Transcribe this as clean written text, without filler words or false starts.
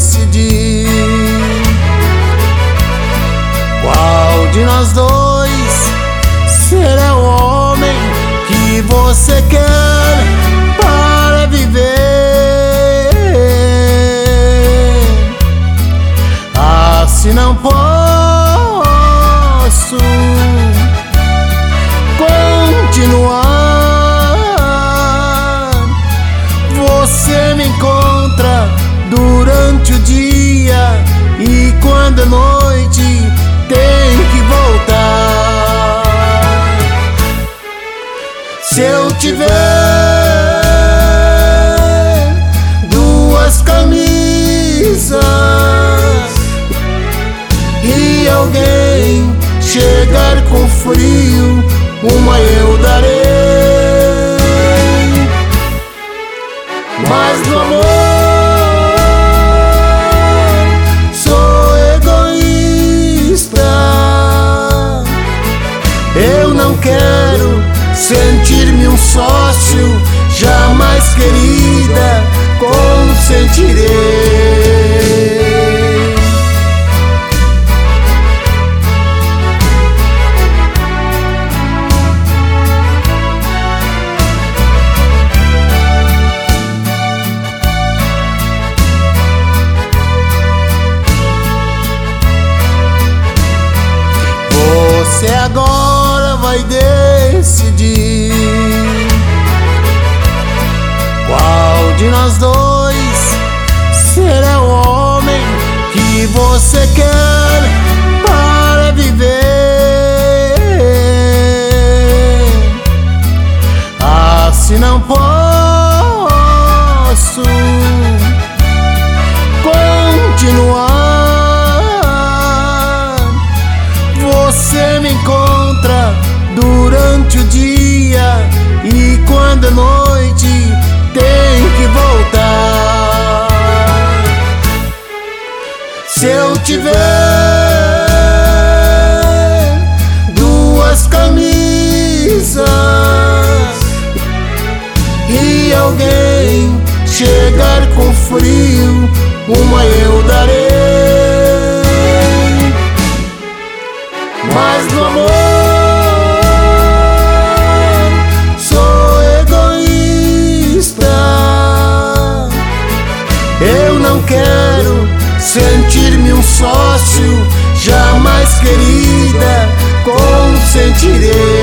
decidir qual de nós dois será o homem que você quer para viver. Assim não posso continuar. Você me encontra durante o dia e quando é noite tem que voltar. Se eu tiver duas camisas e alguém chegar com frio, uma eu darei. Mas no amor sou egoísta. Eu não quero sentir-me um sócio, jamais, querida, consentirei. Você agora vai decidir qual de nós dois será o homem que você quer para viver. Assim não posso continuar. Você me encontra durante o dia e quando é noite tem que voltar. Se eu tiver duas camisas e alguém chegar com frio, uma eu darei. Mas no amor sou egoísta. Eu não quero sentir-me um sócio, jamais, querida, consentirei.